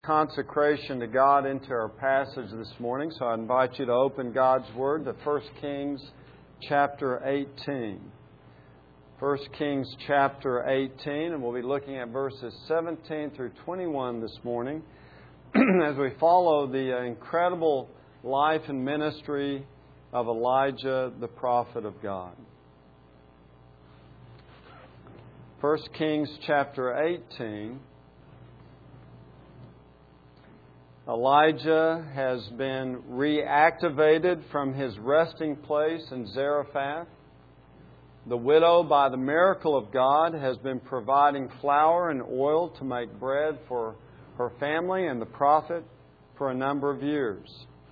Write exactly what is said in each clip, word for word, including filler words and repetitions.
Consecration to God into our passage this morning. So I invite you to open God's Word to First Kings chapter eighteen. First Kings chapter eighteen, and we'll be looking at verses seventeen through twenty-one this morning as we follow the incredible life and ministry of Elijah, the prophet of God. First Kings chapter eighteen. Elijah has been reactivated from his resting place in Zarephath. The widow, by the miracle of God, has been providing flour and oil to make bread for her family and the prophet for a number of years.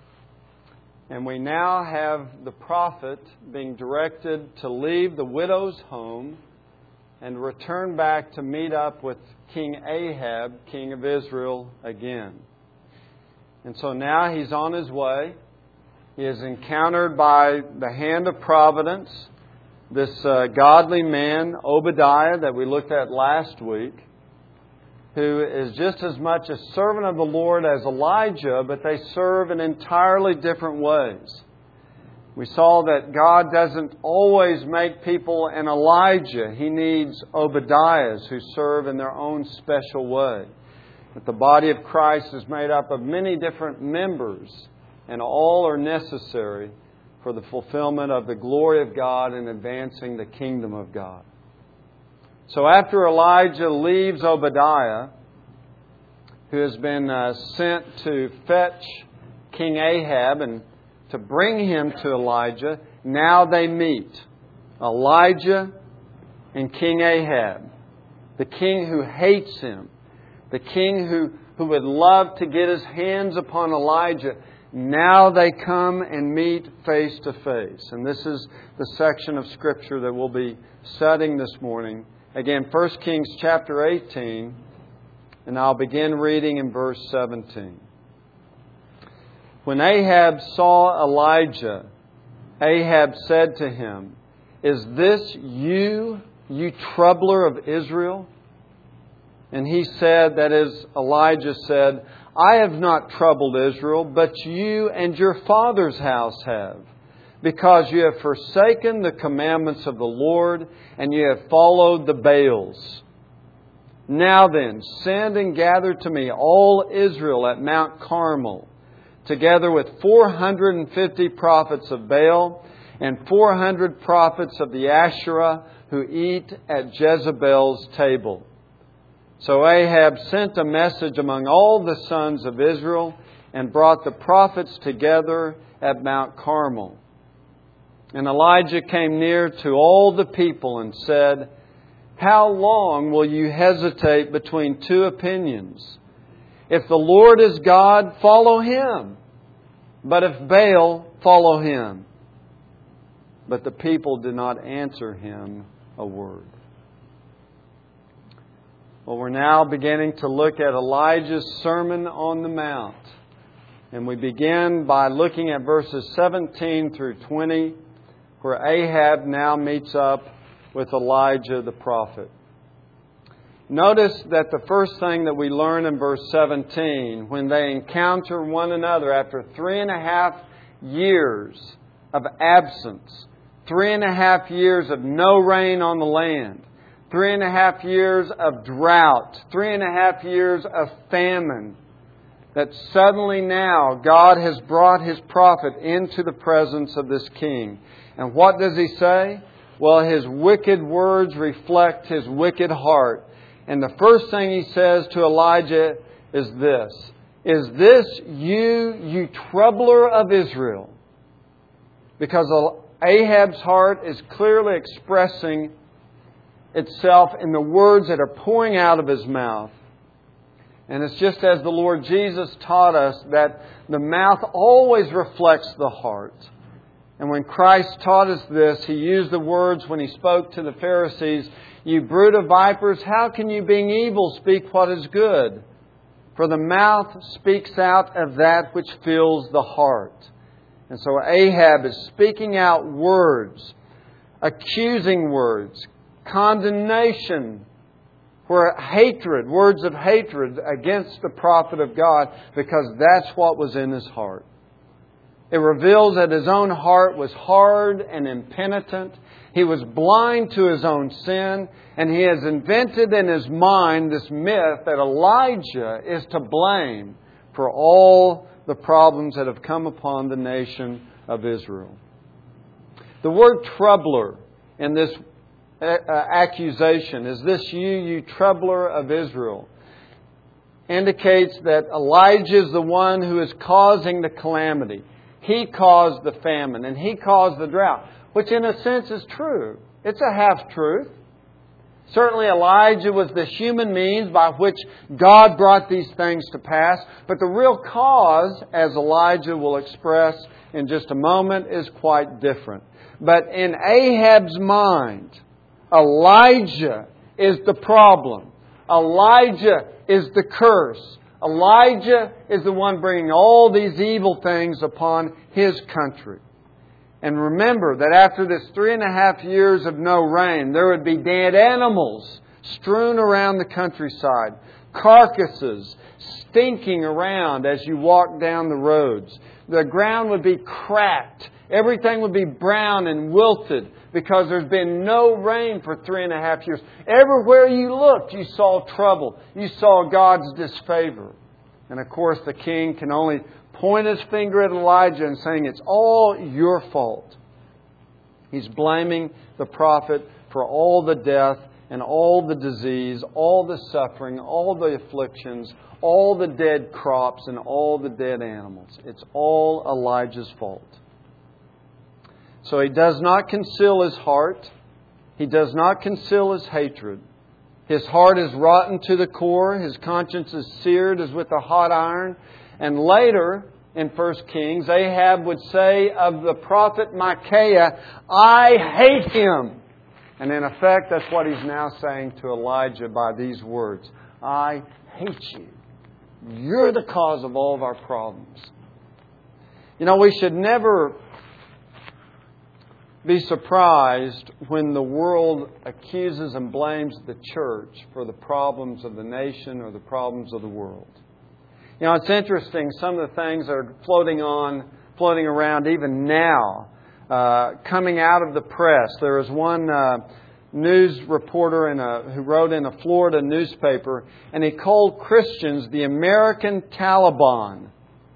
And we now have the prophet being directed to leave the widow's home and return back to meet up with King Ahab, king of Israel, again. And so now he's on his way. He is encountered by the hand of providence, this uh, godly man, Obadiah, that we looked at last week, who is just as much a servant of the Lord as Elijah, but they serve in entirely different ways. We saw that God doesn't always make people an Elijah. He needs Obadiahs who serve in their own special way. But the body of Christ is made up of many different members, and all are necessary for the fulfillment of the glory of God and advancing the kingdom of God. So after Elijah leaves Obadiah, who has been uh, sent to fetch King Ahab and to bring him to Elijah, now they meet. Elijah and King Ahab, the king who hates him. The king who, who would love to get his hands upon Elijah, now they come and meet face to face. And this is the section of Scripture that we'll be studying this morning. Again, First Kings chapter eighteen, and I'll begin reading in verse seventeen. When Ahab saw Elijah, Ahab said to him, "Is this you, you troubler of Israel?" And he said, that is, Elijah said, "I have not troubled Israel, but you and your father's house have, because you have forsaken the commandments of the Lord, and you have followed the Baals. Now then, send and gather to me all Israel at Mount Carmel, together with four hundred fifty prophets of Baal, and four hundred prophets of the Asherah, who eat at Jezebel's table." So Ahab sent a message among all the sons of Israel and brought the prophets together at Mount Carmel. And Elijah came near to all the people and said, "How long will you hesitate between two opinions? If the Lord is God, follow Him. But if Baal, follow him." But the people did not answer him a word. Well, we're now beginning to look at Elijah's Sermon on the Mount. And we begin by looking at verses seventeen through twenty, where Ahab now meets up with Elijah the prophet. Notice that the first thing that we learn in verse seventeen, when they encounter one another after three and a half years of absence, three and a half years of no rain on the land, Three and a half years of drought, three and a half years of famine, that suddenly now God has brought His prophet into the presence of this king. And what does he say? Well, his wicked words reflect his wicked heart. And the first thing he says to Elijah is this: "Is this you, you troubler of Israel?" Because Ahab's heart is clearly expressing itself in the words that are pouring out of his mouth. And it's just as the Lord Jesus taught us, that the mouth always reflects the heart. And when Christ taught us this, He used the words when He spoke to the Pharisees, "You brood of vipers, how can you, being evil, speak what is good? For the mouth speaks out of that which fills the heart." And so Ahab is speaking out words, accusing words, condemnation were hatred, words of hatred against the prophet of God, because that's what was in his heart. It reveals that his own heart was hard and impenitent. He was blind to his own sin, and he has invented in his mind this myth that Elijah is to blame for all the problems that have come upon the nation of Israel. The word troubler in this accusation, is this you, you troubler of Israel, indicates that Elijah is the one who is causing the calamity. He caused the famine and he caused the drought, which in a sense is true. It's a half-truth. Certainly Elijah was the human means by which God brought these things to pass. But the real cause, as Elijah will express in just a moment, is quite different. But in Ahab's mind, Elijah is the problem. Elijah is the curse. Elijah is the one bringing all these evil things upon his country. And remember that after this three and a half years of no rain, there would be dead animals strewn around the countryside, carcasses stinking around as you walk down the roads. The ground would be cracked. Everything would be brown and wilted because there's been no rain for three and a half years. Everywhere you looked, you saw trouble. You saw God's disfavor. And of course, the king can only point his finger at Elijah and saying, it's all your fault. He's blaming the prophet for all the death and all the disease, all the suffering, all the afflictions, all the dead crops and all the dead animals. It's all Elijah's fault. So he does not conceal his heart. He does not conceal his hatred. His heart is rotten to the core. His conscience is seared as with a hot iron. And later, in First Kings, Ahab would say of the prophet Micaiah, I hate him. And in effect, that's what he's now saying to Elijah by these words. I hate you. You're the cause of all of our problems. You know, we should never be surprised when the world accuses and blames the church for the problems of the nation or the problems of the world. You know, it's interesting, some of the things that are floating on, floating around even now, uh, coming out of the press. There was one uh, news reporter in a, who wrote in a Florida newspaper, and he called Christians the American Taliban.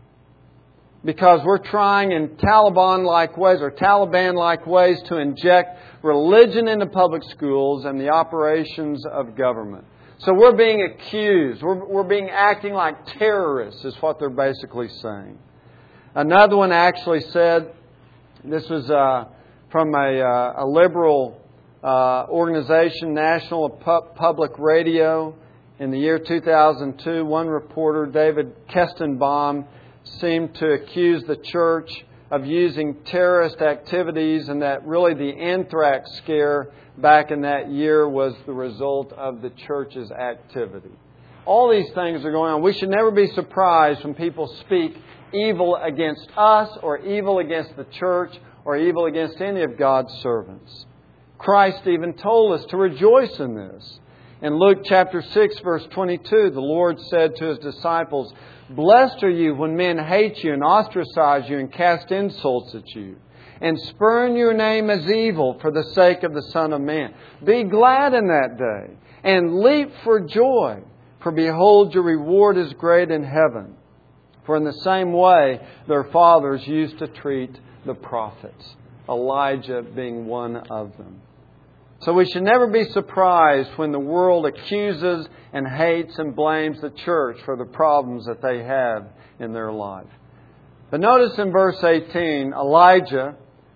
Because we're trying in Taliban-like ways or Taliban-like ways to inject religion into public schools and the operations of government. So we're being accused. We're, we're being acting like terrorists is what they're basically saying. Another one actually said, this was uh, from a, uh, a liberal uh, organization, National Public Radio, in the year two thousand two. One reporter, David Kestenbaum, seemed to accuse the church of using terrorist activities, and that really the anthrax scare back in that year was the result of the church's activity. All these things are going on. We should never be surprised when people speak evil against us or evil against the church or evil against any of God's servants. Christ even told us to rejoice in this. In Luke chapter six, verse twenty-two, the Lord said to His disciples, blessed are you when men hate you and ostracize you and cast insults at you and spurn your name as evil for the sake of the Son of Man. Be glad in that day and leap for joy, for behold, your reward is great in heaven. For in the same way their fathers used to treat the prophets, Elijah being one of them. So we should never be surprised when the world accuses and hates and blames the church for the problems that they have in their life. But notice in verse eighteen, Elijah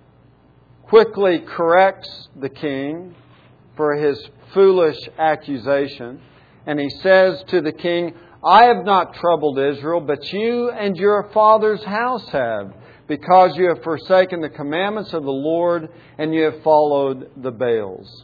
quickly corrects the king for his foolish accusation. And he says to the king, I have not troubled Israel, but you and your father's house have, because you have forsaken the commandments of the Lord and you have followed the Baals.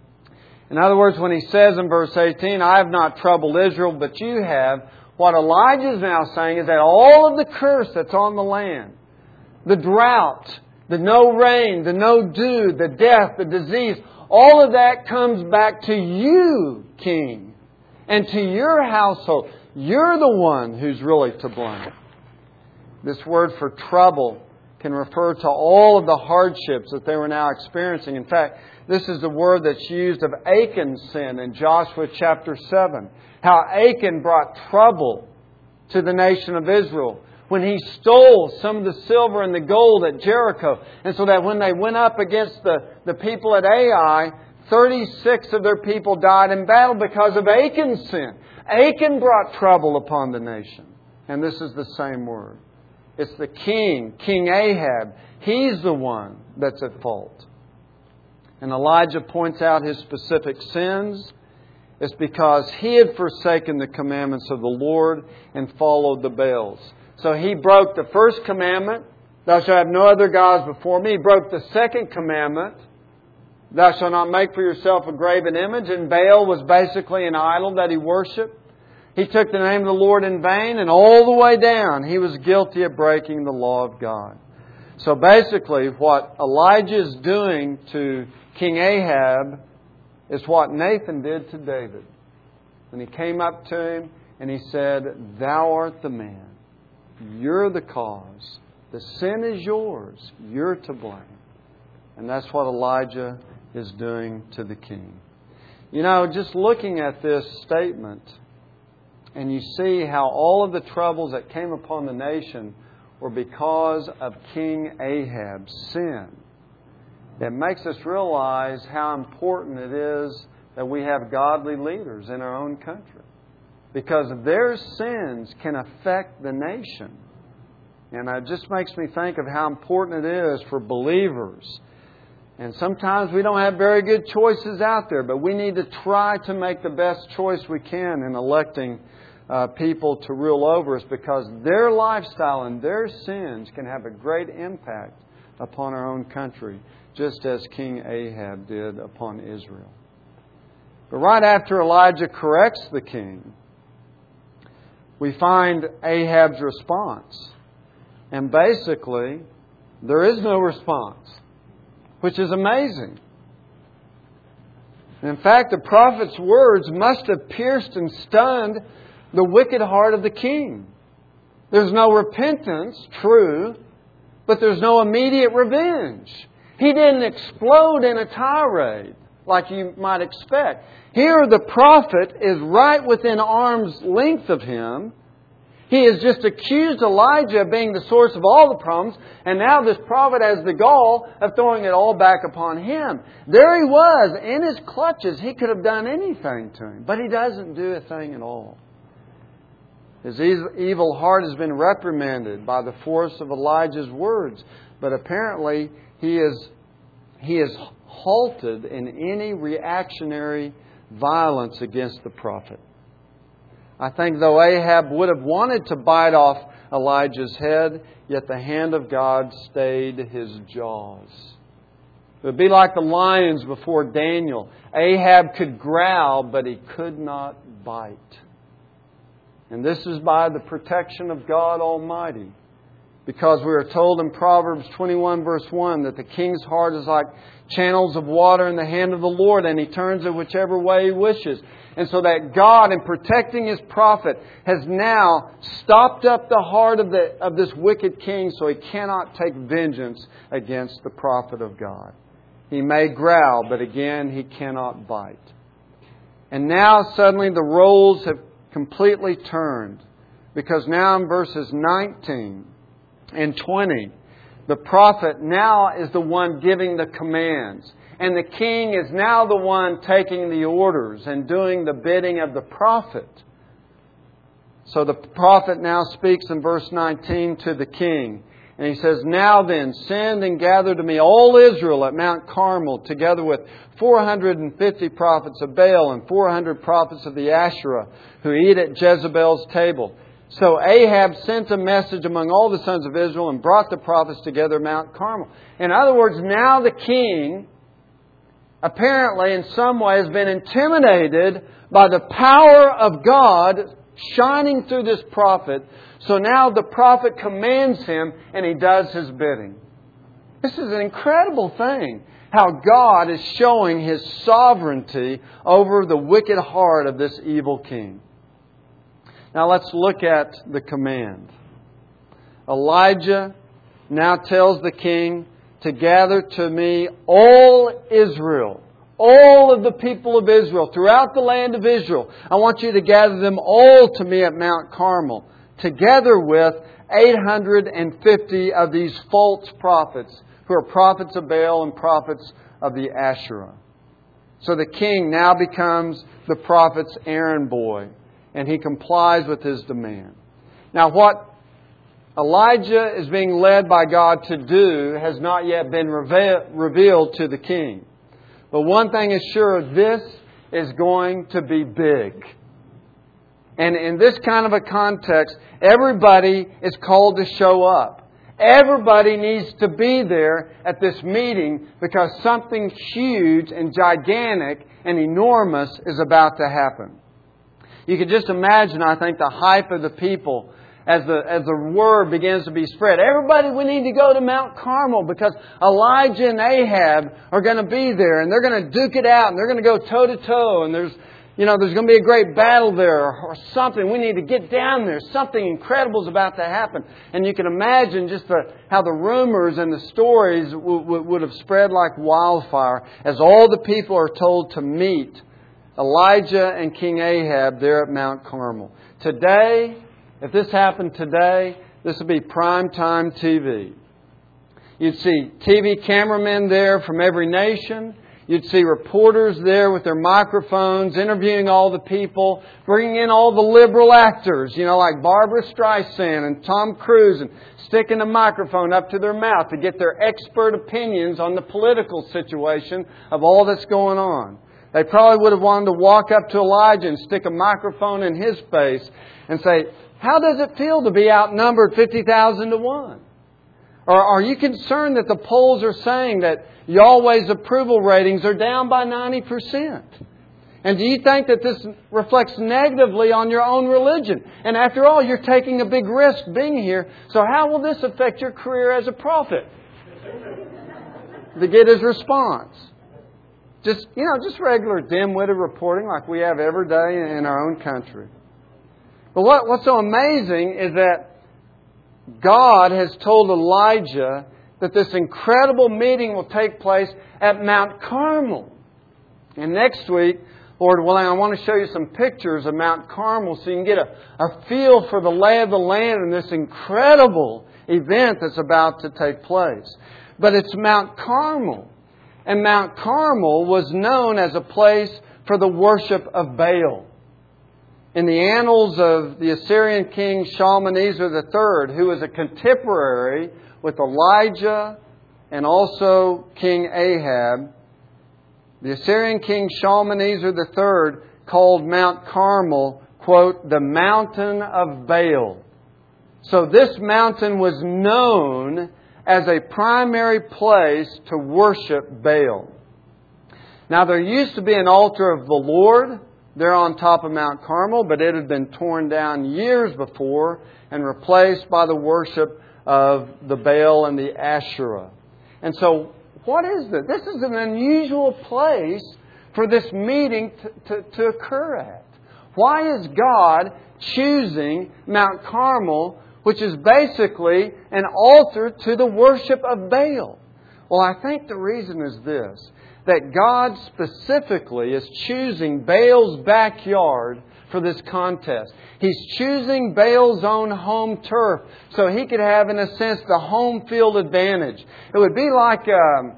In other words, when he says in verse eighteen, I have not troubled Israel, but you have, what Elijah is now saying is that all of the curse that's on the land, the drought, the no rain, the no dew, the death, the disease, all of that comes back to you, king. and to your household. You're the one who's really to blame. This word for trouble can refer to all of the hardships that they were now experiencing. In fact, this is the word that's used of Achan's sin in Joshua chapter seven. How Achan brought trouble to the nation of Israel when he stole some of the silver and the gold at Jericho. And so that when they went up against the, the people at Ai, thirty-six of their people died in battle because of Achan's sin. Achan brought trouble upon the nation. And this is the same word. It's the king, King Ahab. He's the one that's at fault. And Elijah points out his specific sins. It's because he had forsaken the commandments of the Lord and followed the Baals. So he broke the first commandment, thou shalt have no other gods before me. He broke the second commandment, thou shalt not make for yourself a graven image. And Baal was basically an idol that he worshipped. He took the name of the Lord in vain, and all the way down he was guilty of breaking the law of God. So basically what Elijah is doing to King Ahab is what Nathan did to David. When he came up to him and he said, thou art the man. You're the cause. The sin is yours. You're to blame. And that's what Elijah is doing to the king. You know, just looking at this statement, and you see how all of the troubles that came upon the nation were because of King Ahab's sin. It makes us realize how important it is that we have godly leaders in our own country. Because their sins can affect the nation. And it just makes me think of how important it is for believers. And sometimes we don't have very good choices out there, but we need to try to make the best choice we can in electing uh, people to rule over us, because their lifestyle and their sins can have a great impact upon our own country, just as King Ahab did upon Israel. But right after Elijah corrects the king, we find Ahab's response. And basically, there is no response, which is amazing. In fact, the prophet's words must have pierced and stunned the wicked heart of the king. There's no repentance, true, but there's no immediate revenge. He didn't explode in a tirade like you might expect. Here the prophet is right within arm's length of him. He has just accused Elijah of being the source of all the problems, and now this prophet has the gall of throwing it all back upon him. There he was, in his clutches. He could have done anything to him, but he doesn't do a thing at all. His evil heart has been reprimanded by the force of Elijah's words, but apparently he is, he is halted in any reactionary violence against the prophet. I think though Ahab would have wanted to bite off Elijah's head, yet the hand of God stayed his jaws. It would be like the lions before Daniel. Ahab could growl, but he could not bite. And this is by the protection of God Almighty. Because we are told in Proverbs twenty-one verse one that the king's heart is like channels of water in the hand of the Lord, and He turns it whichever way He wishes. And so that God, in protecting His prophet, has now stopped up the heart of, the, of this wicked king, so he cannot take vengeance against the prophet of God. He may growl, but again, he cannot bite. And now suddenly the roles have completely turned. Because now in verses nineteen and twenty, the prophet now is the one giving the commands. And the king is now the one taking the orders and doing the bidding of the prophet. So the prophet now speaks in verse nineteen to the king. And he says, now then, send and gather to me all Israel at Mount Carmel, together with four hundred fifty prophets of Baal and four hundred prophets of the Asherah, who eat at Jezebel's table. So Ahab sent a message among all the sons of Israel and brought the prophets together at Mount Carmel. In other words, now the king, apparently in some way, has been intimidated by the power of God shining through this prophet. So now the prophet commands him and he does his bidding. This is an incredible thing. how God is showing His sovereignty over the wicked heart of this evil king. Now let's look at the command. Elijah now tells the king to gather to me all Israel, all of the people of Israel, throughout the land of Israel. I want you to gather them all to me at Mount Carmel, together with eight hundred fifty of these false prophets, who are prophets of Baal and prophets of the Asherah. So the king now becomes the prophet's errand boy, and he complies with his demand. Now what Elijah is being led by God to do has not yet been reve- revealed to the king. But one thing is sure, this is going to be big. And in this kind of a context, everybody is called to show up. Everybody needs to be there at this meeting because something huge and gigantic and enormous is about to happen. You can just imagine, I think, the hype of the people as the as the word begins to be spread. Everybody, we need to go to Mount Carmel because Elijah and Ahab are going to be there, and they're going to duke it out, and they're going to go toe to toe, and there's you know there's going to be a great battle there or, or something. We need to get down there. Something incredible is about to happen, and you can imagine just the, how the rumors and the stories w- w- would have spread like wildfire as all the people are told to meet Elijah and King Ahab there at Mount Carmel. Today, if this happened today, this would be primetime T V. You'd see T V cameramen there from every nation. You'd see reporters there with their microphones, interviewing all the people, bringing in all the liberal actors, you know, like Barbara Streisand and Tom Cruise, and sticking a microphone up to their mouth to get their expert opinions on the political situation of all that's going on. They probably would have wanted to walk up to Elijah and stick a microphone in his face and say, how does it feel to be outnumbered fifty thousand to one? Or are you concerned that the polls are saying that Yahweh's approval ratings are down by ninety percent? And do you think that this reflects negatively on your own religion? And after all, you're taking a big risk being here. So how will this affect your career as a prophet? To get his response. Just, you know, just regular dim-witted reporting like we have every day in our own country. But what, what's so amazing is that God has told Elijah that this incredible meeting will take place at Mount Carmel. And next week, Lord willing, I want to show you some pictures of Mount Carmel so you can get a, a feel for the lay of the land and this incredible event that's about to take place. But it's Mount Carmel. And Mount Carmel was known as a place for the worship of Baal. In the annals of the Assyrian king Shalmaneser the third, who was a contemporary with Elijah and also King Ahab, the Assyrian king Shalmaneser the third called Mount Carmel, quote, the mountain of Baal. So this mountain was known as a primary place to worship Baal. Now there used to be an altar of the Lord there on top of Mount Carmel, but it had been torn down years before and replaced by the worship of the Baal and the Asherah. And so, what is this? This is an unusual place for this meeting to, to, to occur at. Why is God choosing Mount Carmel, which is basically an altar to the worship of Baal? Well, I think the reason is this, that God specifically is choosing Baal's backyard for this contest. He's choosing Baal's own home turf so he could have, in a sense, the home field advantage. It would be like, um,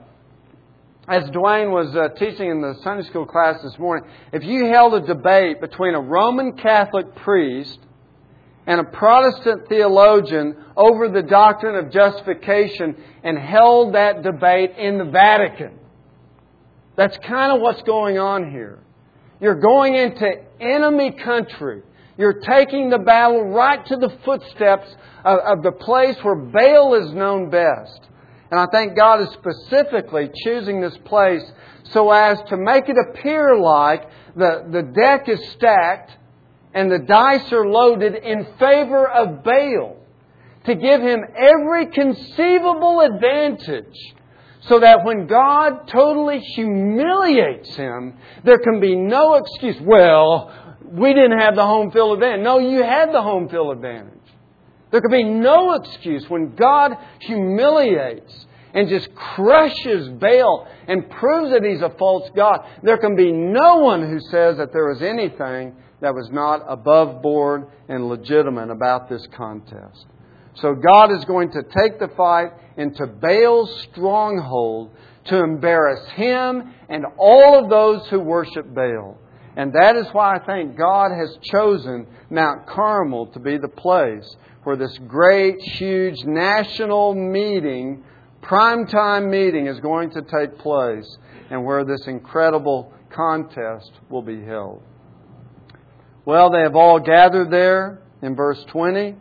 as Dwayne was uh, teaching in the Sunday school class this morning, if you held a debate between a Roman Catholic priest and a Protestant theologian over the doctrine of justification and held that debate in the Vatican. That's kind of what's going on here. You're going into enemy country. You're taking the battle right to the footsteps of, of the place where Baal is known best. And I think God is specifically choosing this place so as to make it appear like the, the deck is stacked and the dice are loaded in favor of Baal, to give him every conceivable advantage So that when God totally humiliates him, there can be no excuse. Well, we didn't have the home field advantage. No, you had the home field advantage. There can be no excuse when God humiliates and just crushes Baal and proves that he's a false god. There can be no one who says that there was anything that was not above board and legitimate about this contest. So God is going to take the fight into Baal's stronghold to embarrass him and all of those who worship Baal. And that is why I think God has chosen Mount Carmel to be the place where this great, huge national meeting, primetime meeting, is going to take place and where this incredible contest will be held. Well, they have all gathered there in verse twenty.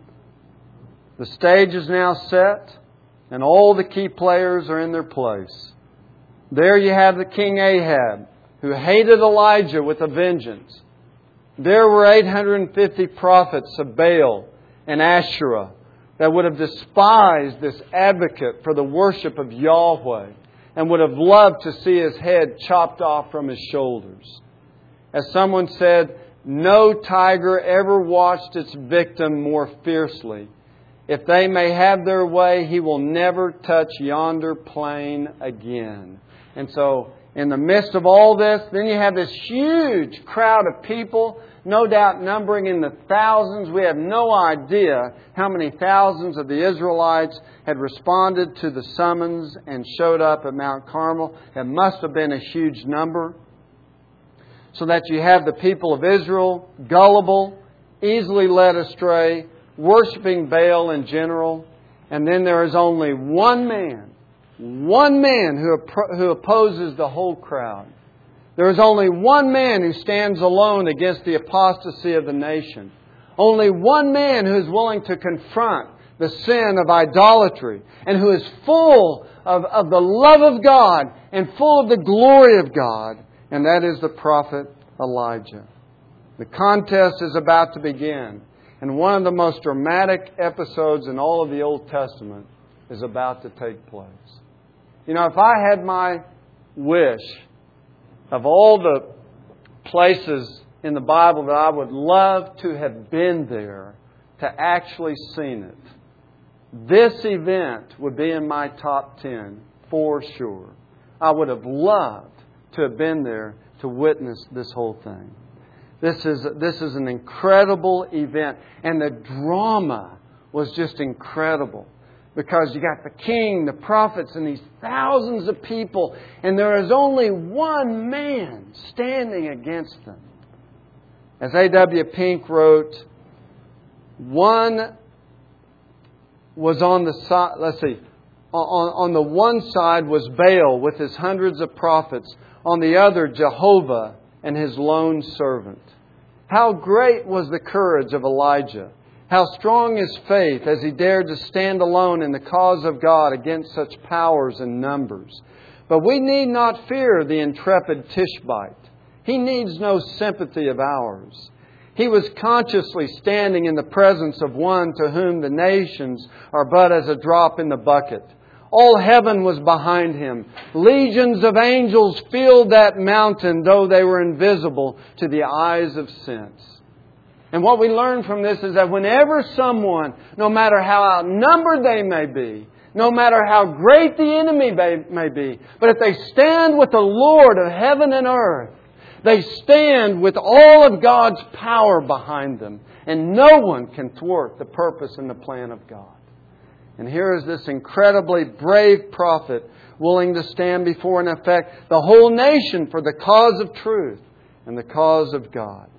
The stage is now set and all the key players are in their place. There you have the king Ahab, who hated Elijah with a vengeance. There were eight hundred fifty prophets of Baal and Asherah that would have despised this advocate for the worship of Yahweh and would have loved to see his head chopped off from his shoulders. As someone said, no tiger ever watched its victim more fiercely. If they may have their way, he will never touch yonder plain again. And so, in the midst of all this, then you have this huge crowd of people, no doubt numbering in the thousands. We have no idea how many thousands of the Israelites had responded to the summons and showed up at Mount Carmel. It must have been a huge number. So that you have the people of Israel, gullible, easily led astray, worshiping Baal in general. And then there is only one man, one man who, who opposes the whole crowd. There is only one man who stands alone against the apostasy of the nation. Only one man who is willing to confront the sin of idolatry and who is full of, of the love of God and full of the glory of God. And that is the prophet Elijah. The contest is about to begin. And one of the most dramatic episodes in all of the Old Testament is about to take place. You know, if I had my wish of all the places in the Bible that I would love to have been there, to actually seen it, this event would be in my top ten for sure. I would have loved to have been there to witness this whole thing. This is, this is an incredible event. And the drama was just incredible. Because you got the king, the prophets, and these thousands of people. And there is only one man standing against them. As A W Pink wrote, one was on the side, let's see, on, on the one side was Baal with his hundreds of prophets. On the other, Jehovah and his lone servant. How great was the courage of Elijah. How strong his faith as he dared to stand alone in the cause of God against such powers and numbers. But we need not fear the intrepid Tishbite. He needs no sympathy of ours. He was consciously standing in the presence of one to whom the nations are but as a drop in the bucket. All heaven was behind him. Legions of angels filled that mountain, though they were invisible to the eyes of sense. And what we learn from this is that whenever someone, no matter how outnumbered they may be, no matter how great the enemy may be, but if they stand with the Lord of heaven and earth, they stand with all of God's power behind them. And no one can thwart the purpose and the plan of God. And here is this incredibly brave prophet willing to stand before and affect the whole nation for the cause of truth and the cause of God.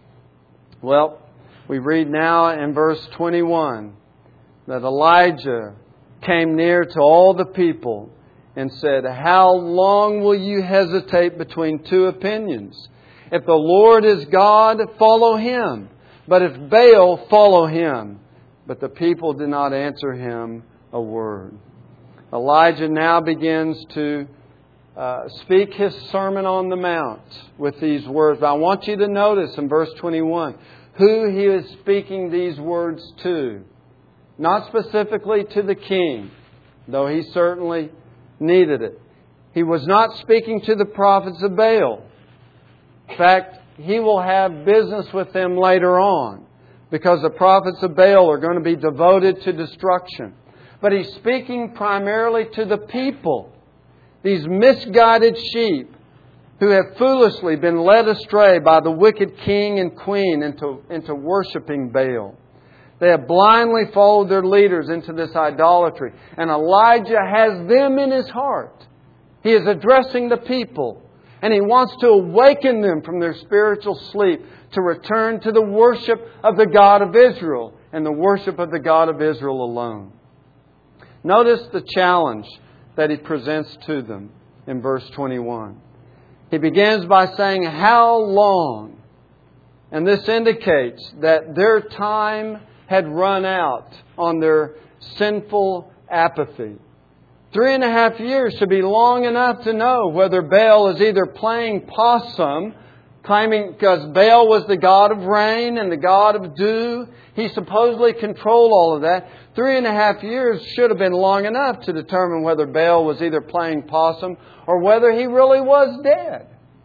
Well, we read now in verse twenty-one that Elijah came near to all the people and said, "How long will you hesitate between two opinions? If the Lord is God, follow Him. But if Baal, follow him." But the people did not answer him a word. Elijah now begins to uh, speak his Sermon on the Mount with these words. But I want you to notice in verse twenty-one who he is speaking these words to. Not specifically to the king, though he certainly needed it. He was not speaking to the prophets of Baal. In fact, He will have business with them later on, because the prophets of Baal are going to be devoted to destruction. But He's speaking primarily to the people, these misguided sheep who have foolishly been led astray by the wicked king and queen into, into worshiping Baal. They have blindly followed their leaders into this idolatry. And Elijah has them in his heart. He is addressing the people. And he wants to awaken them from their spiritual sleep to return to the worship of the God of Israel and the worship of the God of Israel alone. Notice the challenge that He presents to them in verse twenty-one. He begins by saying, "How long?" And this indicates that their time had run out on their sinful apathy. Three and a half years should be long enough to know whether Baal is either playing possum, claiming because Baal was the god of rain and the god of dew. He supposedly controlled all of that. Three and a half years should have been long enough to determine whether Baal was either playing possum or whether he really was dead.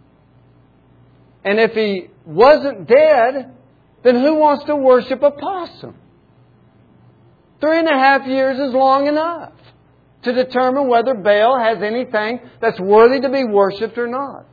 And if he wasn't dead, then who wants to worship a possum? Three and a half years is long enough to determine whether Baal has anything that's worthy to be worshipped or not.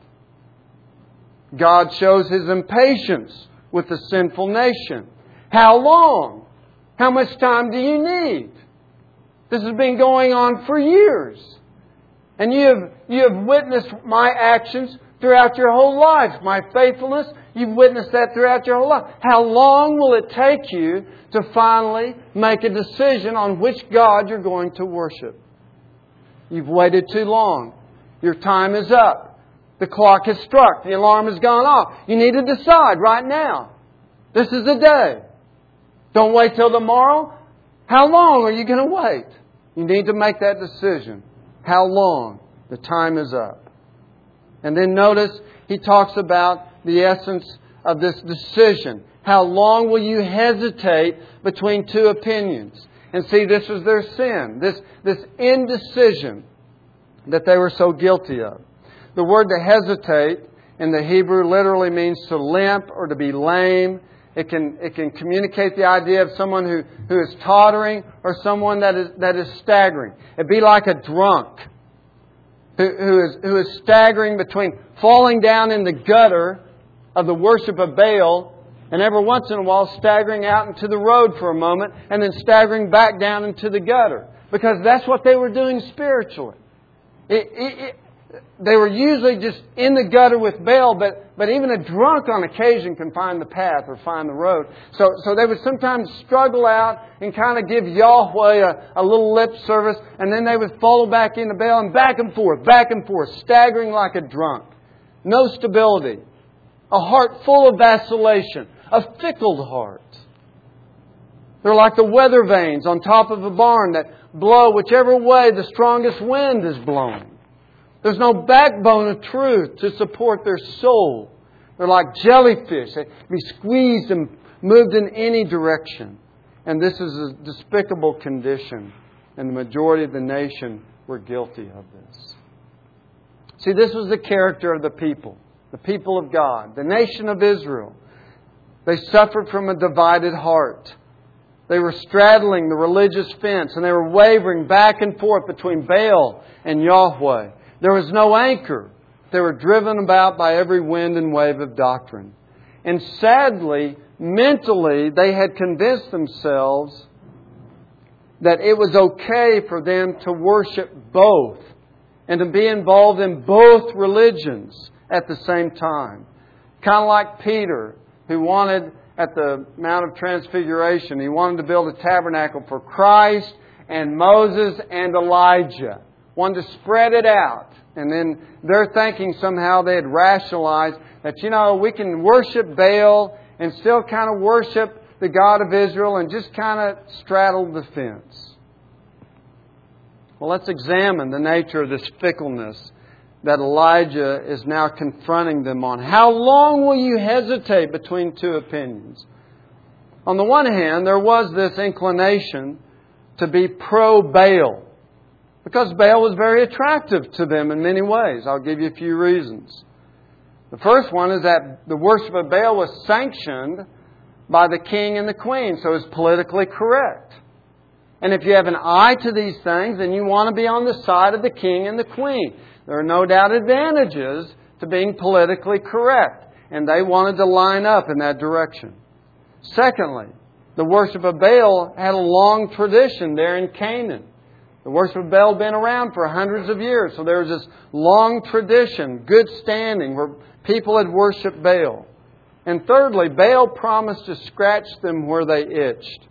God shows His impatience with the sinful nation. How long? How much time do you need? This has been going on for years. And you have, you have witnessed my actions throughout your whole life. My faithfulness, you've witnessed that throughout your whole life. How long will it take you to finally make a decision on which God you're going to worship? You've waited too long. Your time is up. The clock has struck. The alarm has gone off. You need to decide right now. This is the day. Don't wait till tomorrow. How long are you going to wait? You need to make that decision. How long? The time is up. And then notice he talks about the essence of this decision. How long will you hesitate between two opinions? And see, this was their sin. This, this indecision that they were so guilty of. The word to hesitate in the Hebrew literally means to limp or to be lame. It can, it can communicate the idea of someone who, who is tottering or someone that is, that is staggering. It'd be like a drunk who, who, is, who is staggering between falling down in the gutter of the worship of Baal and every once in a while staggering out into the road for a moment and then staggering back down into the gutter. Because that's what they were doing spiritually. It, it, it, they were usually just in the gutter with Baal, but, but even a drunk on occasion can find the path or find the road. So, so they would sometimes struggle out and kind of give Yahweh a, a little lip service, and then they would follow back into Baal and back and forth, back and forth, staggering like a drunk. No stability. A heart full of vacillation. A fickle heart. They're like the weather vanes on top of a barn that blow whichever way the strongest wind is blowing. There's no backbone of truth to support their soul. They're like jellyfish. They can be squeezed and moved in any direction. And this is a despicable condition. And the majority of the nation were guilty of this. See, this was the character of the people. The people of God. The nation of Israel. They suffered from a divided heart. They were straddling the religious fence and they were wavering back and forth between Baal and Yahweh. There was no anchor. They were driven about by every wind and wave of doctrine. And sadly, mentally, they had convinced themselves that it was okay for them to worship both and to be involved in both religions at the same time. Kind of like Peter, who wanted, at the Mount of Transfiguration, he wanted to build a tabernacle for Christ and Moses and Elijah. Wanted to spread it out. And then they're thinking somehow they had rationalized that, you know, we can worship Baal and still kind of worship the God of Israel and just kind of straddle the fence. Well, let's examine the nature of this fickleness that Elijah is now confronting them on. How long will you hesitate between two opinions? On the one hand, there was this inclination to be pro-Baal. Because Baal was very attractive to them in many ways. I'll give you a few reasons. The first one is that the worship of Baal was sanctioned by the king and the queen, so it's politically correct. And if you have an eye to these things, then you want to be on the side of the king and the queen. There are no doubt advantages to being politically correct, and they wanted to line up in that direction. Secondly, the worship of Baal had a long tradition there in Canaan. The worship of Baal had been around for hundreds of years, so there was this long tradition, good standing, where people had worshipped Baal. And thirdly, Baal promised to scratch them where they itched.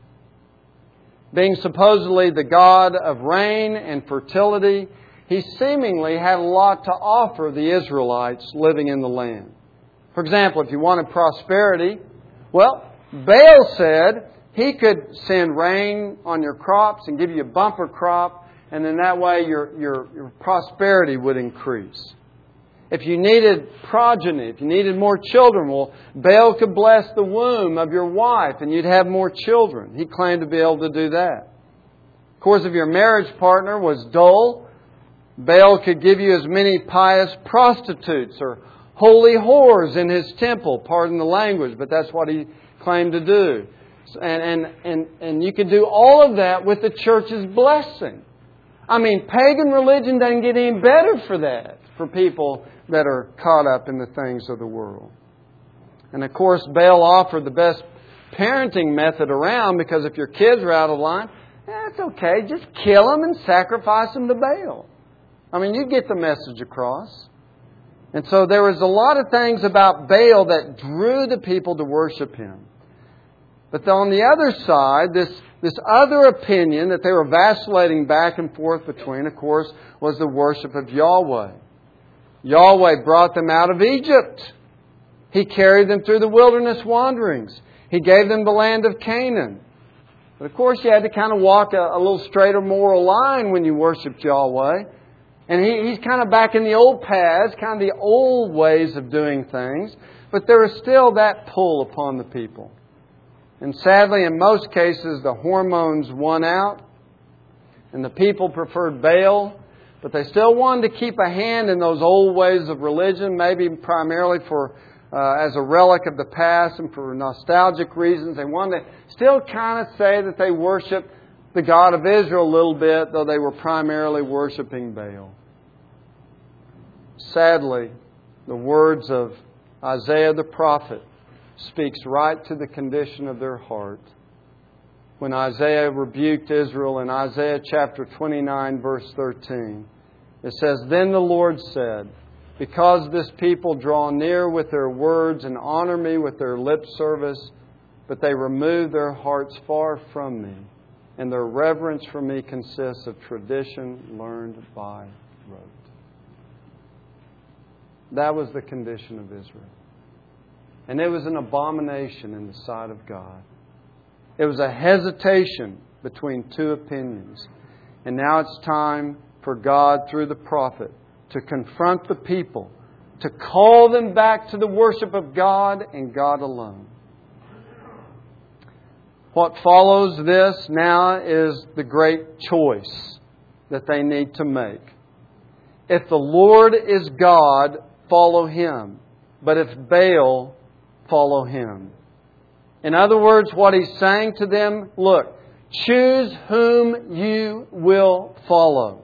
Being supposedly the god of rain and fertility, he seemingly had a lot to offer the Israelites living in the land. For example, if you wanted prosperity, well, Baal said he could send rain on your crops and give you a bumper crop, and then that way your, your, your prosperity would increase. If you needed progeny, if you needed more children, well, Baal could bless the womb of your wife and you'd have more children. He claimed to be able to do that. Of course, if your marriage partner was dull, Baal could give you as many pious prostitutes or holy whores in his temple. Pardon the language, but that's what he claimed to do. And, and, and, and you could do all of that with the church's blessing. I mean, pagan religion doesn't get any better for that, for people that are caught up in the things of the world. And of course, Baal offered the best parenting method around, because if your kids are out of line, that's eh, okay. Just kill them and sacrifice them to Baal. I mean, you get the message across. And so there was a lot of things about Baal that drew the people to worship him. But on the other side, this, this other opinion that they were vacillating back and forth between, of course, was the worship of Yahweh. Yahweh brought them out of Egypt. He carried them through the wilderness wanderings. He gave them the land of Canaan. But of course, you had to kind of walk a, a little straighter moral line when you worshipped Yahweh. And he, he's kind of back in the old paths, kind of the old ways of doing things. But there is still that pull upon the people. And sadly, in most cases, the hormones won out. And the people preferred Baal. But they still wanted to keep a hand in those old ways of religion, maybe primarily for uh, as a relic of the past and for nostalgic reasons. They wanted to still kind of say that they worshiped the God of Israel a little bit, though they were primarily worshiping Baal. Sadly, the words of Isaiah the prophet speaks right to the condition of their heart. When Isaiah rebuked Israel in Isaiah chapter twenty-nine, verse thirteen, it says, "Then the Lord said, because this people draw near with their words and honor me with their lip service, but they remove their hearts far from me, and their reverence for me consists of tradition learned by rote." That was the condition of Israel. And it was an abomination in the sight of God. It was a hesitation between two opinions. And now it's time for God, through the prophet, to confront the people, to call them back to the worship of God and God alone. What follows this now is the great choice that they need to make. If the Lord is God, follow Him. But if Baal, follow him. In other words, what he's saying to them, look, choose whom you will follow.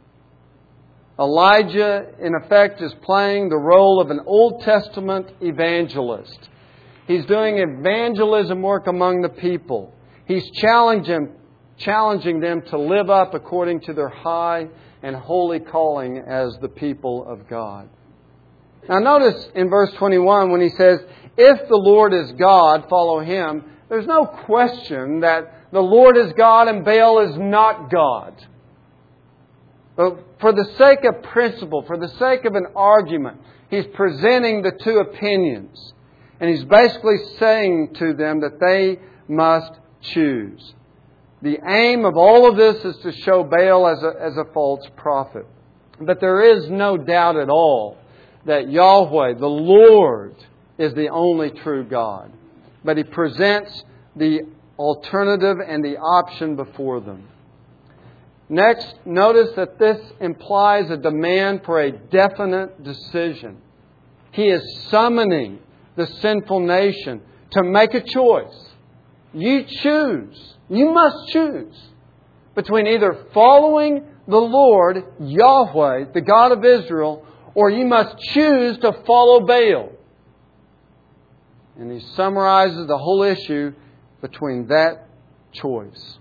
Elijah, in effect, is playing the role of an Old Testament evangelist. He's doing evangelism work among the people. He's challenging, challenging them to live up according to their high and holy calling as the people of God. Now notice in verse twenty-one when he says, if the Lord is God, follow Him. There's no question that the Lord is God and Baal is not God. But for the sake of principle, for the sake of an argument, he's presenting the two opinions. And he's basically saying to them that they must choose. The aim of all of this is to show Baal as a, as a false prophet. But there is no doubt at all that Yahweh, the Lord, is the only true God. But He presents the alternative and the option before them. Next, notice that this implies a demand for a definite decision. He is summoning the sinful nation to make a choice. You choose. You must choose between either following the Lord, Yahweh, the God of Israel, or you must choose to follow Baal. And he summarizes the whole issue between that choice.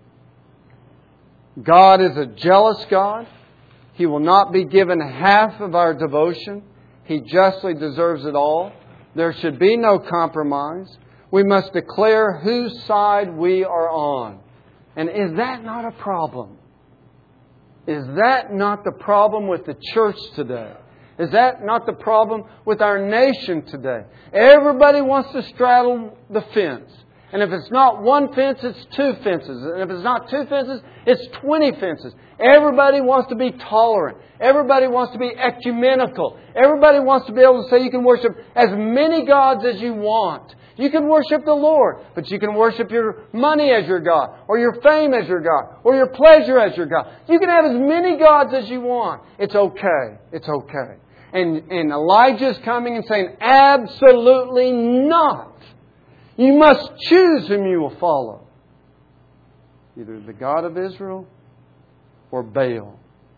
God is a jealous God. He will not be given half of our devotion. He justly deserves it all. There should be no compromise. We must declare whose side we are on. And is that not a problem? Is that not the problem with the church today? Is that not the problem with our nation today? Everybody wants to straddle the fence. And if it's not one fence, it's two fences. And if it's not two fences, it's twenty fences. Everybody wants to be tolerant. Everybody wants to be ecumenical. Everybody wants to be able to say you can worship as many gods as you want. You can worship the Lord, but you can worship your money as your God, or your fame as your God, or your pleasure as your God. You can have as many gods as you want. It's okay. It's okay. And, and Elijah's coming and saying, absolutely not. You must choose whom you will follow. Either the God of Israel or Baal.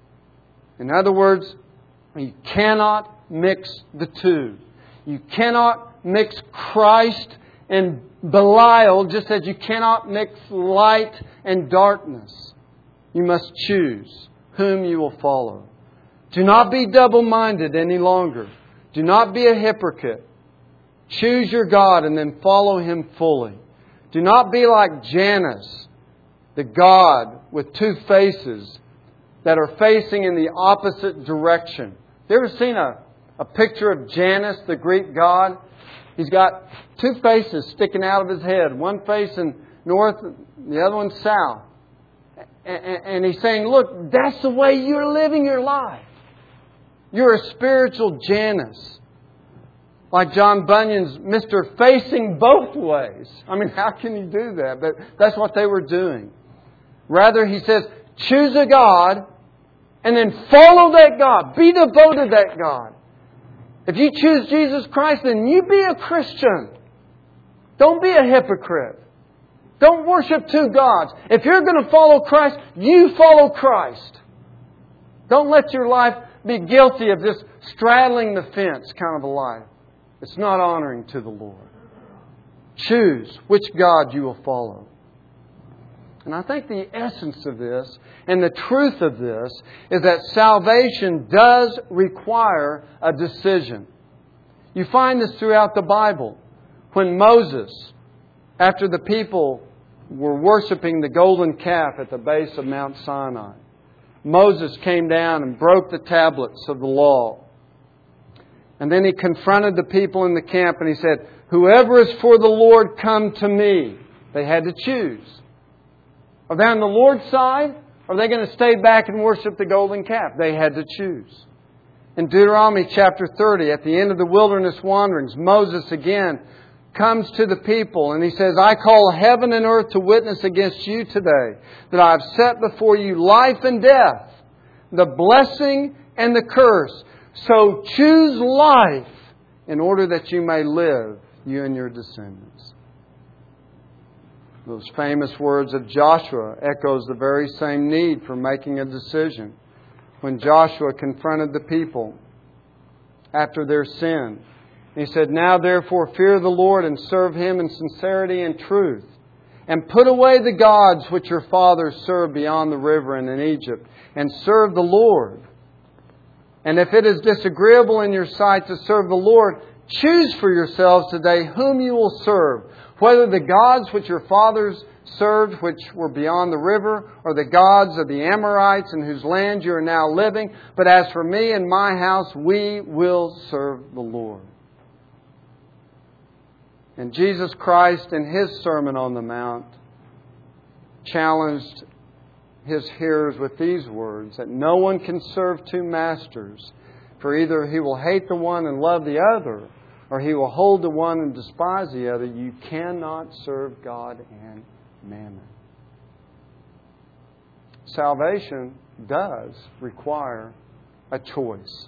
In other words, you cannot mix the two. You cannot mix Christ and Belial just as you cannot mix light and darkness. You must choose whom you will follow. Do not be double-minded any longer. Do not be a hypocrite. Choose your God and then follow Him fully. Do not be like Janus, the god with two faces that are facing in the opposite direction. Have you ever seen a, a picture of Janus, the Greek god? He's got two faces sticking out of his head. One facing north, the other one south. And, and he's saying, look, that's the way you're living your life. You're a spiritual Janus. Like John Bunyan's Mister Facing Both Ways. I mean, how can you do that? But that's what they were doing. Rather, he says, choose a God and then follow that God. Be devoted to that God. If you choose Jesus Christ, then you be a Christian. Don't be a hypocrite. Don't worship two gods. If you're going to follow Christ, you follow Christ. Don't let your life be guilty of just straddling the fence kind of a life. It's not honoring to the Lord. Choose which God you will follow. And I think the essence of this and the truth of this is that salvation does require a decision. You find this throughout the Bible. When Moses, after the people were worshiping the golden calf at the base of Mount Sinai, Moses came down and broke the tablets of the law. And then he confronted the people in the camp and he said, whoever is for the Lord, come to me. They had to choose. Are they on the Lord's side? Or are they going to stay back and worship the golden calf? They had to choose. In Deuteronomy chapter thirty, at the end of the wilderness wanderings, Moses again comes to the people and he says, I call heaven and earth to witness against you today that I have set before you life and death, the blessing and the curse. So choose life in order that you may live, you and your descendants. Those famous words of Joshua echoes the very same need for making a decision. When Joshua confronted the people after their sin, he said, now therefore fear the Lord and serve Him in sincerity and truth. And put away the gods which your fathers served beyond the river and in Egypt, and serve the Lord. And if it is disagreeable in your sight to serve the Lord, choose for yourselves today whom you will serve, whether the gods which your fathers served, which were beyond the river, or the gods of the Amorites in whose land you are now living. But as for me and my house, we will serve the Lord. And Jesus Christ, in His Sermon on the Mount, challenged His hearers with these words, that no one can serve two masters, for either he will hate the one and love the other, or he will hold the one and despise the other. You cannot serve God and mammon. salvation does require a choice.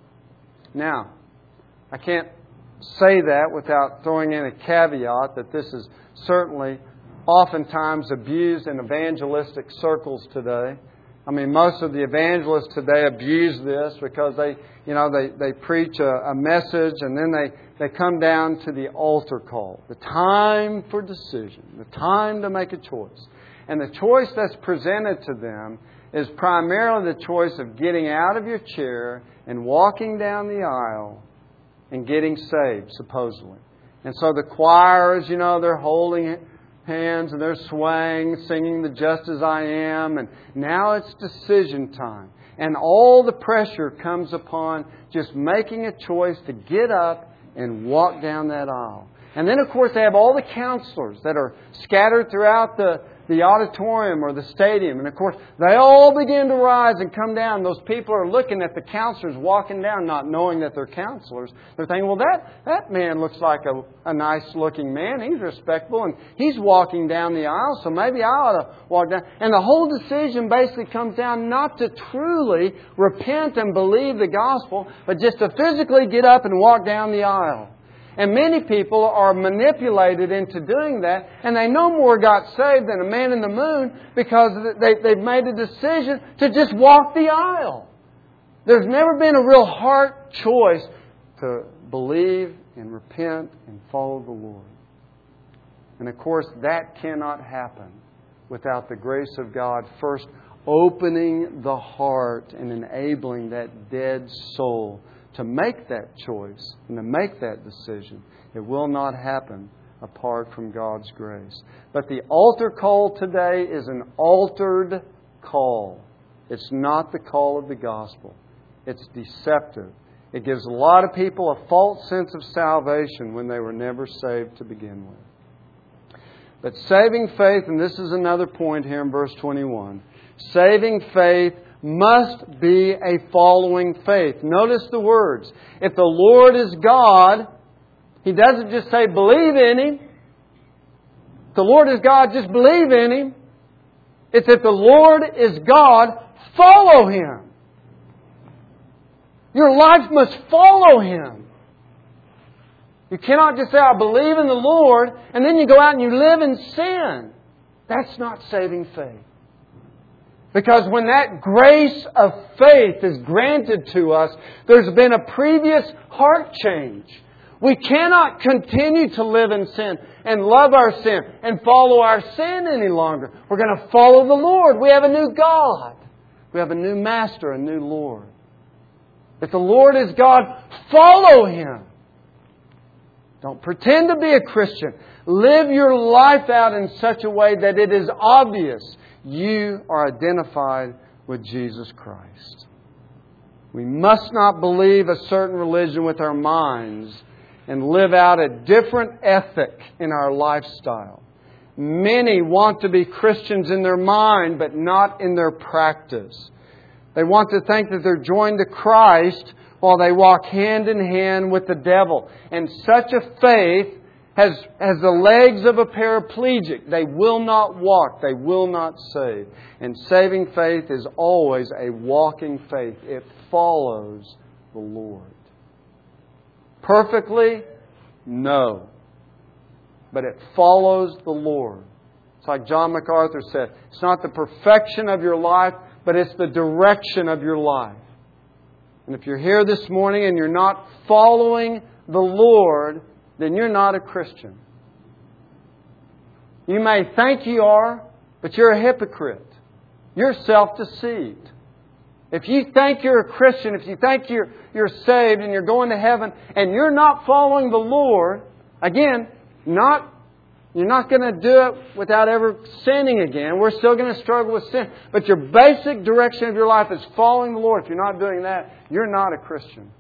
Now, I can't say that without throwing in a caveat that this is certainly oftentimes abused in evangelistic circles today. I mean, most of the evangelists today abuse this because they, you know, they, they preach a, a message and then they, they come down to the altar call. The time for decision. The time to make a choice. And the choice that's presented to them is primarily the choice of getting out of your chair and walking down the aisle and getting saved, supposedly. And so the choirs, you know, they're holding hands and they're swaying, singing the Just As I Am, and now it's decision time. And all the pressure comes upon just making a choice to get up and walk down that aisle. And then, of course, they have all the counselors that are scattered throughout the, the auditorium or the stadium. And, of course, they all begin to rise and come down. Those people are looking at the counselors walking down, not knowing that they're counselors. They're thinking, well, that, that man looks like a, a nice-looking man. He's respectable, and he's walking down the aisle, so maybe I ought to walk down. And the whole decision basically comes down not to truly repent and believe the gospel, but just to physically get up and walk down the aisle. And many people are manipulated into doing that, and they no more got saved than a man in the moon because they, they've made a decision to just walk the aisle. There's never been a real heart choice to believe and repent and follow the Lord. And of course, that cannot happen without the grace of God first opening the heart and enabling that dead soul to make that choice and to make that decision. It will not happen apart from God's grace. But the altar call today is an altered call. It's not the call of the gospel. It's deceptive. It gives a lot of people a false sense of salvation when they were never saved to begin with. But saving faith, and this is another point here in verse twenty-one, saving faith must be a following faith. Notice the words. If the Lord is God, He doesn't just say believe in Him. If the Lord is God, just believe in Him. It's if the Lord is God, follow Him. Your life must follow Him. You cannot just say, I believe in the Lord, and then you go out and you live in sin. That's not saving faith. Because when that grace of faith is granted to us, there's been a previous heart change. We cannot continue to live in sin and love our sin and follow our sin any longer. We're going to follow the Lord. We have a new God. We have a new Master, a new Lord. If the Lord is God, follow Him. Don't pretend to be a Christian. Live your life out in such a way that it is obvious you are identified with Jesus Christ. We must not believe a certain religion with our minds and live out a different ethic in our lifestyle. Many want to be Christians in their mind, but not in their practice. They want to think that they're joined to Christ while they walk hand in hand with the devil. And such a faith has, has the legs of a paraplegic. They will not walk. They will not save. And saving faith is always a walking faith. It follows the Lord. Perfectly? No. But it follows the Lord. It's like John MacArthur said, it's not the perfection of your life, but it's the direction of your life. And if you're here this morning and you're not following the Lord, then you're not a Christian. You may think you are, but you're a hypocrite. You're self-deceived. If you think you're a Christian, if you think you're, you're saved and you're going to heaven, and you're not following the Lord, again, not you're not going to do it without ever sinning again. We're still going to struggle with sin. But your basic direction of your life is following the Lord. If you're not doing that, you're not a Christian.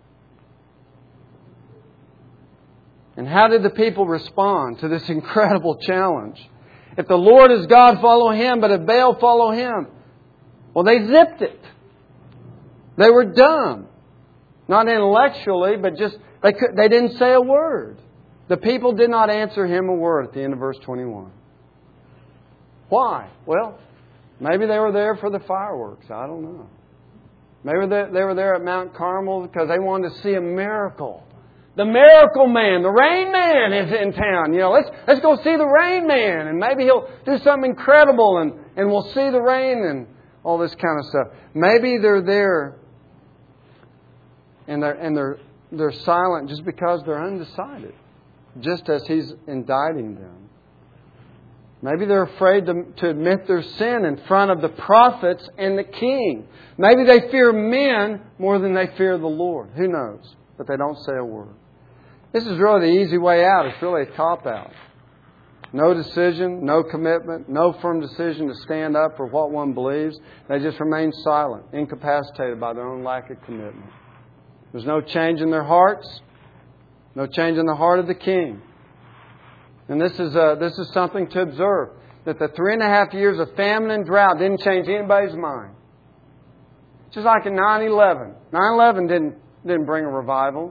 And how did the people respond to this incredible challenge? If the Lord is God, follow Him. But if Baal, follow him. Well, they zipped it. They were dumb. Not intellectually, but just they could, they didn't say a word. The people did not answer him a word at the end of verse twenty-one. Why? Well, Maybe they were there for the fireworks. I don't know. Maybe they, they were there at Mount Carmel because they wanted to see a miracle. The miracle man, the rain man is in town. You know, let's let's go see the rain man, and maybe he'll do something incredible, and, and we'll see the rain and all this kind of stuff. Maybe they're there and they're and they're they're silent just because they're undecided, just as He's indicting them. Maybe they're afraid to, to admit their sin in front of the prophets and the king. Maybe they fear men more than they fear the Lord. Who knows? But they don't say a word. This is really the easy way out. It's really a cop-out. No decision, no commitment, no firm decision to stand up for what one believes. They just remain silent, incapacitated by their own lack of commitment. There's no change in their hearts, no change in the heart of the king. And this is uh, this is something to observe, that the three and a half years of famine and drought didn't change anybody's mind. Just like in nine eleven. nine eleven didn't, didn't bring a revival.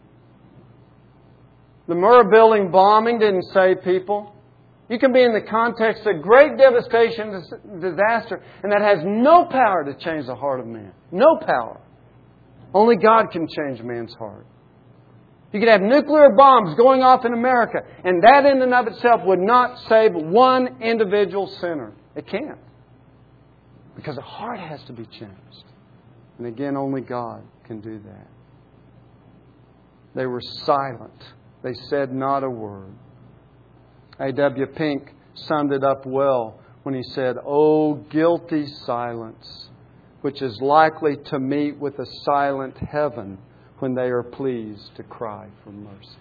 The Murrah building bombing didn't save people. You can be in the context of great devastation, disaster, and that has no power to change the heart of man. No power. Only God can change man's heart. You could have nuclear bombs going off in America, and that in and of itself would not save one individual sinner. It can't. Because the heart has to be changed. And again, only God can do that. They were silent. They said not a word. A W Pink summed it up well when he said, "Oh, guilty silence, which is likely to meet with a silent heaven when they are pleased to cry for mercy."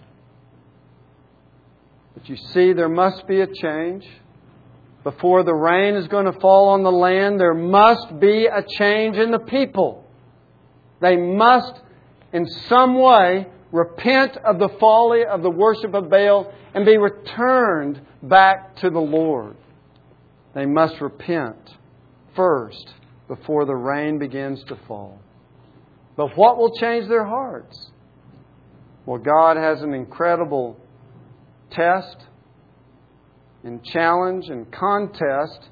But you see, there must be a change. Before the rain is going to fall on the land, there must be a change in the people. They must, in some way, repent of the folly of the worship of Baal and be returned back to the Lord. They must repent first before the rain begins to fall. But what will change their hearts? Well, God has an incredible test and challenge and contest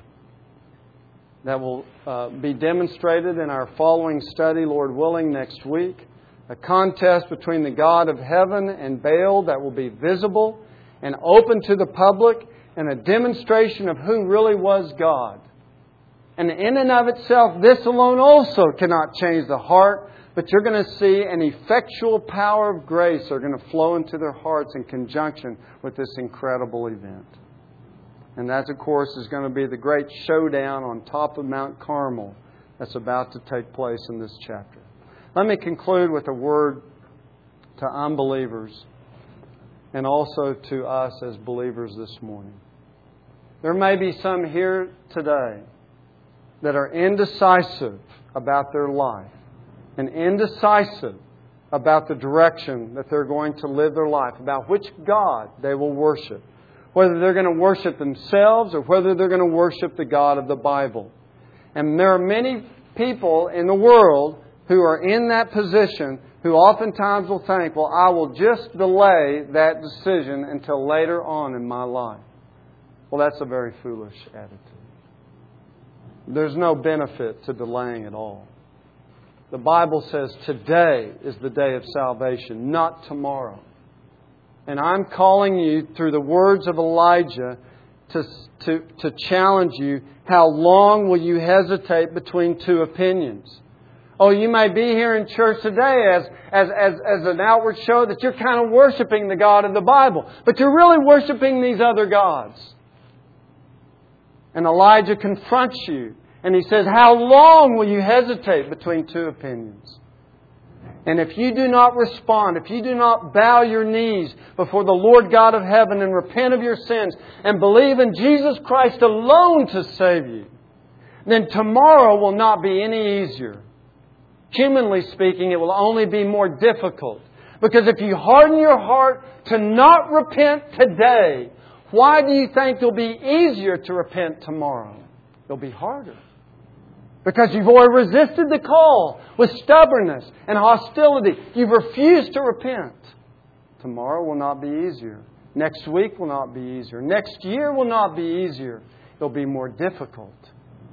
that will uh, be demonstrated in our following study, Lord willing, next week. A contest between the God of heaven and Baal that will be visible and open to the public, and a demonstration of who really was God. And in and of itself, this alone also cannot change the heart, but you're going to see an effectual power of grace are going to flow into their hearts in conjunction with this incredible event. And that, of course, is going to be the great showdown on top of Mount Carmel that's about to take place in this chapter. Let me conclude with a word to unbelievers and also to us as believers this morning. There may be some here today that are indecisive about their life and indecisive about the direction that they're going to live their life, about which God they will worship, whether they're going to worship themselves or whether they're going to worship the God of the Bible. And there are many people in the world who are in that position who oftentimes will think, well, I will just delay that decision until later on in my life. Well, that's a very foolish attitude. There's no benefit to delaying at all. The Bible says today is the day of salvation, not tomorrow. And I'm calling you through the words of Elijah to, to, to challenge you. How long will you hesitate between two opinions? Oh, you may be here in church today as, as, as, as an outward show that you're kind of worshiping the God of the Bible. But you're really worshiping these other gods. And Elijah confronts you. And he says, how long will you hesitate between two opinions? And if you do not respond, if you do not bow your knees before the Lord God of heaven and repent of your sins and believe in Jesus Christ alone to save you, then tomorrow will not be any easier. Humanly speaking, it will only be more difficult. Because if you harden your heart to not repent today, why do you think it'll be easier to repent tomorrow? It'll be harder. Because you've already resisted the call with stubbornness and hostility. You've refused to repent. Tomorrow will not be easier. Next week will not be easier. Next year will not be easier. It'll be more difficult.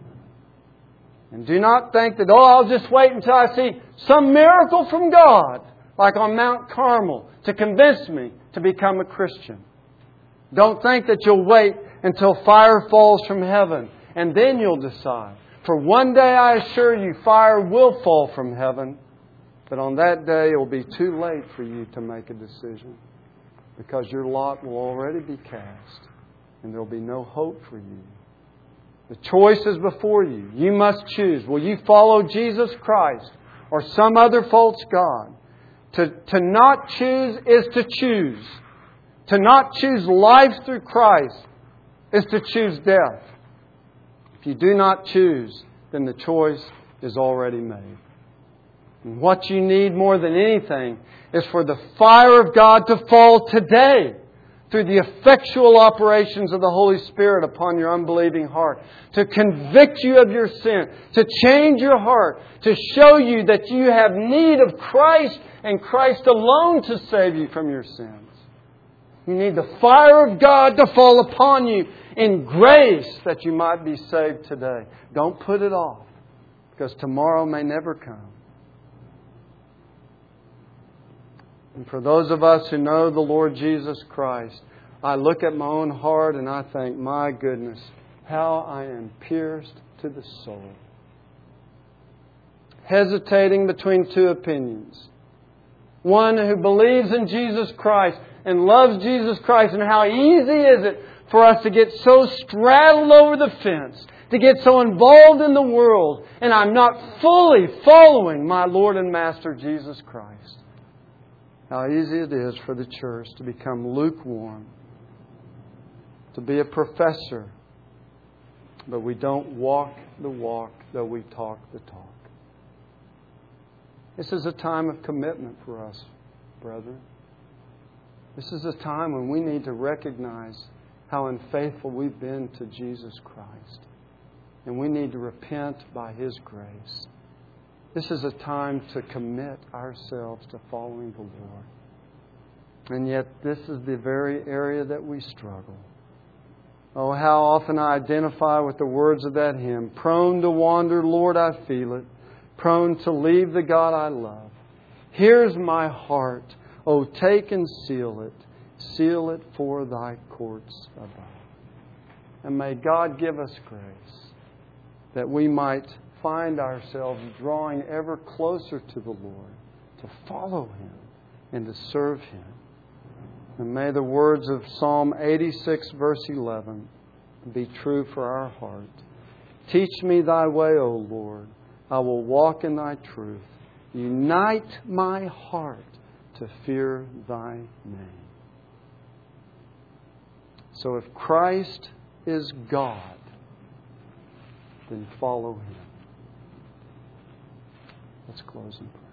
And do not think that, oh, I'll just wait until I see some miracle from God, like on Mount Carmel, to convince me to become a Christian. Don't think that you'll wait until fire falls from heaven and then you'll decide. For one day, I assure you, fire will fall from heaven. But on that day, it will be too late for you to make a decision, because your lot will already be cast and there will be no hope for you. The choice is before you. You must choose. Will you follow Jesus Christ or some other false god? To, to not choose is to choose. To not choose life through Christ is to choose death. If you do not choose, then the choice is already made. And what you need more than anything is for the fire of God to fall today through the effectual operations of the Holy Spirit upon your unbelieving heart, to convict you of your sin, to change your heart, to show you that you have need of Christ and Christ alone to save you from your sins. You need the fire of God to fall upon you in grace that you might be saved today. Don't put it off, because tomorrow may never come. And for those of us who know the Lord Jesus Christ, I look at my own heart and I think, my goodness, how I am pierced to the soul. Hesitating between two opinions. One who believes in Jesus Christ and loves Jesus Christ, and how easy is it for us to get so straddled over the fence, to get so involved in the world, and I'm not fully following my Lord and Master Jesus Christ. How easy it is for the church to become lukewarm, to be a professor, but we don't walk the walk, though we talk the talk. This is a time of commitment for us, brethren. This is a time when we need to recognize how unfaithful we've been to Jesus Christ. And we need to repent by His grace. This is a time to commit ourselves to following the Lord. And yet this is the very area that we struggle. Oh, how often I identify with the words of that hymn. Prone to wander, Lord, I feel it. Prone to leave the God I love. Here's my heart. Oh, take and seal it. Seal it for Thy courts above. And may God give us grace that we might find ourselves drawing ever closer to the Lord, to follow Him and to serve Him. And may the words of Psalm eighty-six, verse eleven, be true for our heart. Teach me Thy way, O Lord. I will walk in Thy truth. Unite my heart to fear Thy name. So if Christ is God, then follow Him. Let's close in prayer.